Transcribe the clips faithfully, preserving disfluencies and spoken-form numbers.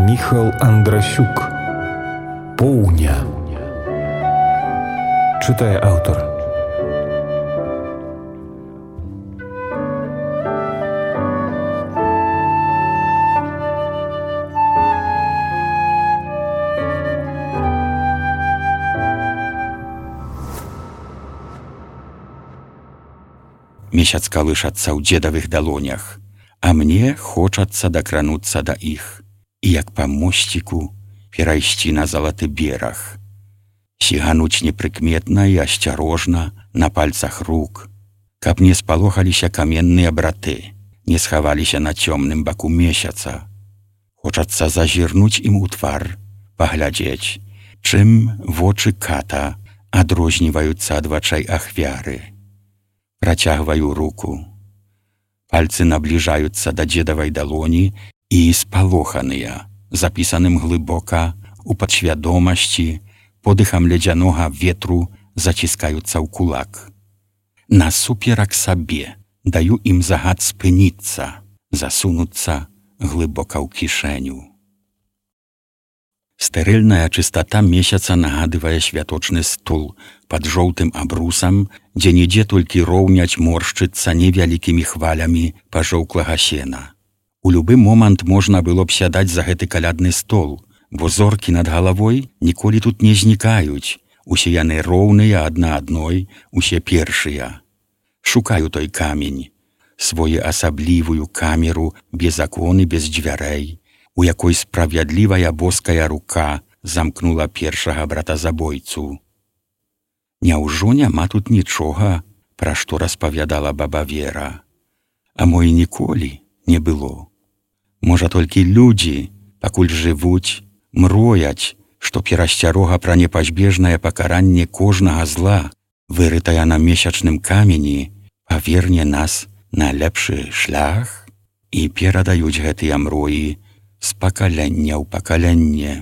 Міхал Андрасюк. Поўня. Чытае аўтар. Месяц калышацца ў дзедавых далонях, а мне хочацца дакрануцца да іх і, як па мосціку, перайсці на залаты бераг. Сігануць непрыкметна і асцярожна на пальцах рук, каб не спалохаліся каменныя браты, не схаваліся на цёмным баку месяца. Хочацца зазірнуць ім у твар, паглядзець, чым вочы ката адрозніваюцца ад вачэй ахвяры. Працягваю руку. Пальцы набліжаюцца да дзедавай далоні і спалоханыя, запісаным глыбока у падсвядомасці, подыхам ледзянога ветру заціскаюцца ў кулак. Насуперак сабе даю ім загад спыніцца, засунуцца глыбока ў кішэню. Стэрыльная чыстата месяца нагадывае святочны стол пад жоўтым абрусам, дзе-нідзе толькі роўняць моршчыцца невялікімі хвалямі пажоўклага сена. У любы момант можна было б сядаць за гэты калядны стол, бо зоркі над галавой ніколі тут не знікаюць, усе яны роўныя адна адной, усе першыя. Шукаю той камень, своеасаблівую камеру без акон і без дзвярэй, у якой справядлівая боская рука замкнула першага братазабойцу. Няўжо няма тут нічога, пра што распавядала баба Вера? А мо і ніколі не было. Можа, толькі людзі, пакуль жывуць, мрояць, што перасцярога пра непазбежнае пакаранне кожнага зла, вырытая на месячным камені, паверне нас на лепшы шлях і перадаюць гэтыя мроі з пакалення ў пакаленне.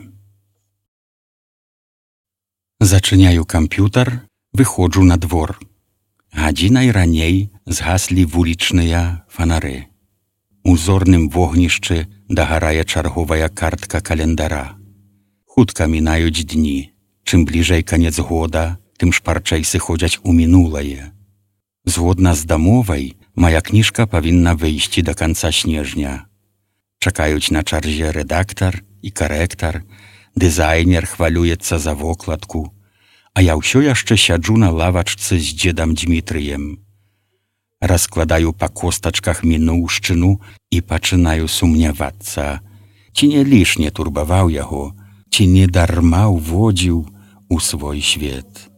Зачыняю камп'ютар, выходжу на двор. Гадзінай раней згаслі вулічныя фанары. У зорным вогнішчы дагарае чарговая картка календара. Хутка мінаюць дні. Чым бліжэй канец года, тым шпарчэй сыходзяць у мінулае. Згодна з дамовай, мая кніжка павінна выйсці да канца снежня. Чакаюць на чарзе рэдактар і карэктар, дызайнер хвалюецца за вокладку, а я ўсё яшчэ сяджу на лавачцы з дзедам Дмітрыем. Раскладаю па костачках мінуўшчыну і пачынаю сумнявацца, ці не лішне турбаваў яго, ці не дарма ўводзіў у свой свет.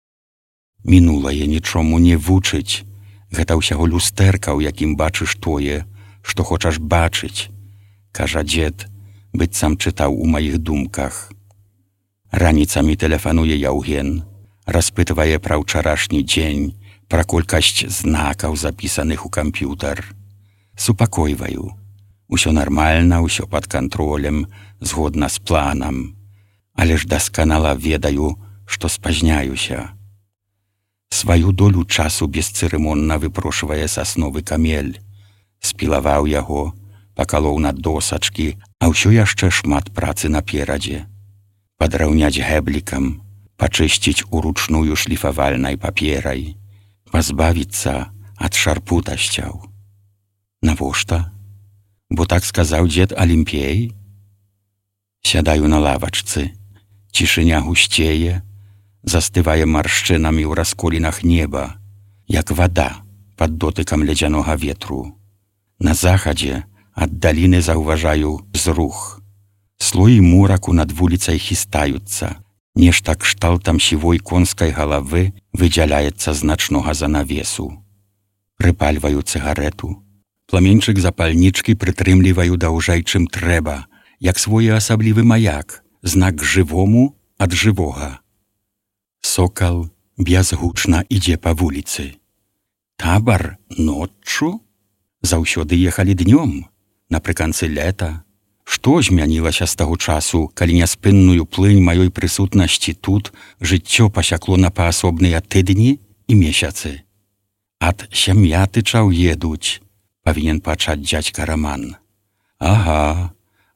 Мінулае нічому не вучыць, гэта ўсяго люстэрка, у якім бачыш тое, што хочаш бачыць, кажа дзед, быццам чытаў у маіх думках. Раніцамі тэлефануе Яўген, распытвае пра ўчарашні дзень, пра колькасць знакаў, запісаных у камп'ютар. Супакойваю. Усё нармальна, усё пад кантролем, згодна з планам. Але ж дасканала ведаю, што спазняюся. Сваю долю часу бесцырымонна выпрошвае сасновы камель. Спілаваў яго, пакалоў на досачкі, а ўсё яшчэ шмат працы наперадзе. Падраўняць гэблікам, пачысціць уручную шліфавальнай паперай, пазбавіцца ад шарпутасцяў. Навошта? Бо так сказаў дзед Алімпей? Сядаю на лавачцы, цішыня гусцее, застывае маршчынамі ў расколінах неба, як вада пад дотыкам ледзянога ветру. На захадзе ад даліны заўважаю зрух. Слоі мораку над вуліцай хістаюцца. Нешта кшталтам сівой конскай галавы выдзяляецца з начнога занавесу. Прыпальваю цыгарэту. Пламенчык запальнічкі прытрымліваю даўжэй, чым трэба, як своеасаблівы маяк, знак жывому ад жывога. Сокал бязгучна ідзе па вуліцы. Табар ноччу? Заўсёды ехалі днём, напрыканцы лета. Што змянілася з таго часу, калі няспынную плынь маёй прысутнасці тут жыццё пасякло на паасобныя тыдні і месяцы? Ад сям'я тычаў едуць, павінен пачаць дзядзька Раман. Ага,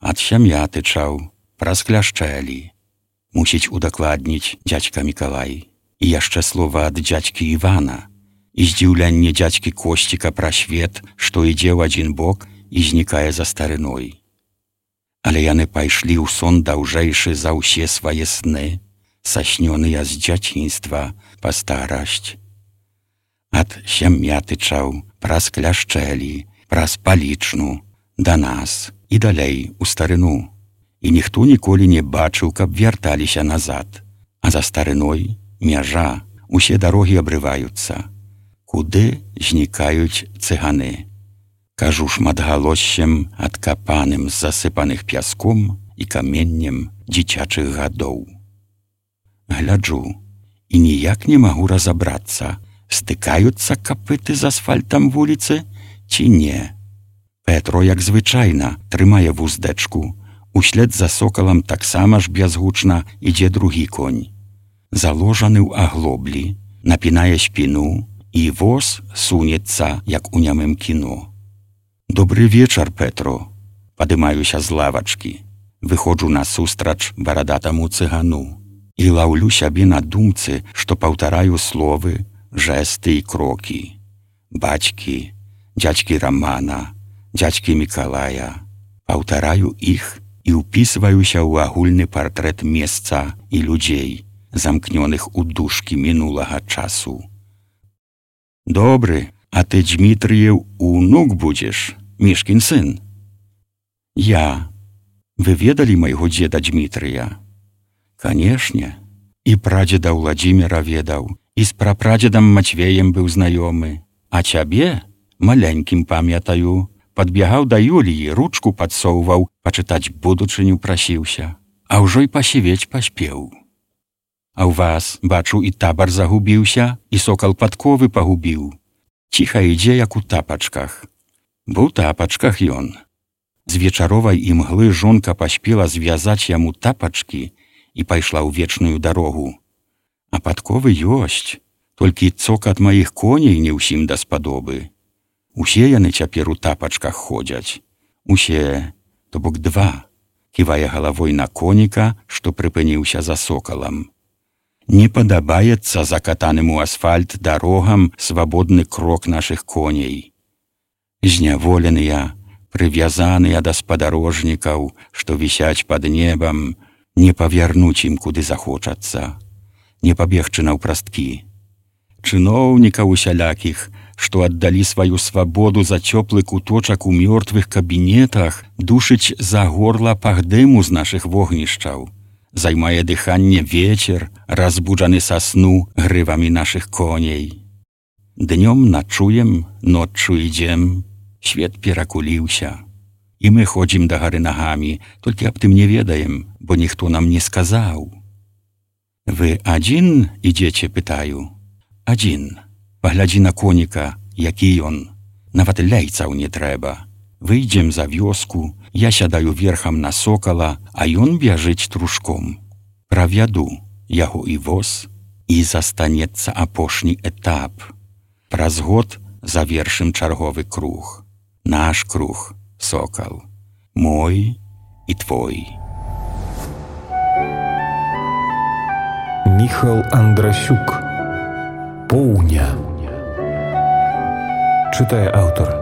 ад сям'ятычаў, праз кляшчэлі. Мусіць удакладніць дзядзька Мікалай. І яшчэ слова ад дзядзькі Івана. І здзіўлянне дзядзькі Косціка пра свет, што ідзе ў адзін бок і знікае за старыной. Але яны пайшлі ў сон даўжэйшы за ўсе свае сны, саснёныя з дзяцінства па старасць. Ад сям'ятычаў, праз кляшчэлі, праз палічну, да нас і далей у старыну. І ніхто ніколі не бачыў, каб вярталіся назад. А за старыной мяжа, усе дарогі абрываюцца. Куды знікаюць цыганы? Кажу шматгалоссем адкапаным з засыпаных пяском і каменнем дзіцячых гадоў. Гляджу, і ніяк не магу разабрацца, стыкаюцца капыты з асфальтам вуліцы ці не. Петро, як звычайна, трымае вуздэчку, услед за сокалам таксама ж бязгучна ідзе другі конь. Заложаны ў аглоблі, напінае спіну, і воз сунецца, як у нямым кіно. Добры вечар, Петро. Падымаюся з лавачкі. Выходжу насустрач барадатаму цыгану і лаўлю сябе на думцы, што паўтараю словы, жэсты і крокі. Бацькі, дзядзькі Рамана, дзядзькі Мікалая. Паўтараю іх і ўпісваюся ў агульны партрэт месца і людзей, замкнёных у душкі мінулага часу. Добры, а ты, Дзмітрыеў, унук будзеш, Мішкін сын? Я. Вы ведалі майго дзеда Дзмітрыя? Канешне. І прадзеда Владзіміра ведаў, і з прапрадзедам Мацвеем быў знаёмы. А цябе, маленькім памятаю, падбягаў да Юліі, ручку падсоўваў, пачытаць будучыню прасіўся. А ўжо і пасівець паспеў. А ў вас, бачу, і табар загубіўся, і сокал падковы пагубіў. Ціха ідзе, як у тапачках. Бо ў тапачках ён. З вечаровай імглы жонка паспела звязаць яму тапачкі і пайшла ў вечную дарогу. А падковы ёсць, толькі цокат маіх коней не ўсім даспадобы. Усе яны цяпер у тапачках ходзяць. Усе, то бок два, ківае галавой на коніка, што прыпыніўся за сокалам. Не падабаецца закатаным у асфальт дарогам свабодны крок нашых коней. Зняволеныя, прывязаныя да спадарожнікаў, што вісяць пад небам, не павярнуць ім куды захочацца, не пабегчы наўпрасткі. Чыноўнікаў усялякіх, што аддалі сваю свабоду за цёплы куточак у мёртвых кабінетах, душыць за горла пах дыму з нашых вогнішчаў. Займае дыханне вечер, разбуджаны са сну грывамі нашых коней. Днём начуем, ноччу ідзем, свет перакуліўся. І мы ходзім да гары нагамі, толькі аб тым не ведаем, бо ніхто нам не сказаў. Вы адзін ідзеце, пытаю? Адзін. Паглядзі на коніка, які ён. Нават ляйцаў не трэба. Выйдзем за вёску, я сядаю верхам на сокала, а ён бяжыць трушком. Правяду яго і воз, і застанецца апошні этап. Праз год завершым чарговы круг. Наш круг, сокал. Мой і твой. Міхал Андрасюк. Поўня. Читає автор.